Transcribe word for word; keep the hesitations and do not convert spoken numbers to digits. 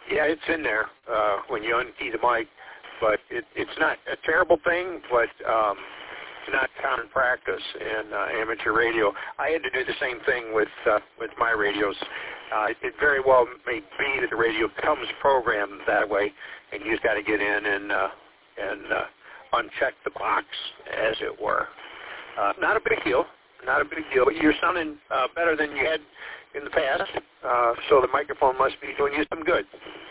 Yeah, it's in there uh, when you unkey the mic, but it, it's not a terrible thing, but um, it's not common practice in uh, amateur radio. I had to do the same thing with uh, with my radios. Uh, it very well may be that the radio comes programmed that way, and you just got to get in and uh, and uh, uncheck the box, as it were. Uh, not a big deal. Not a big deal. You're sounding uh, better than you had in the past, uh, so the microphone must be doing you some good.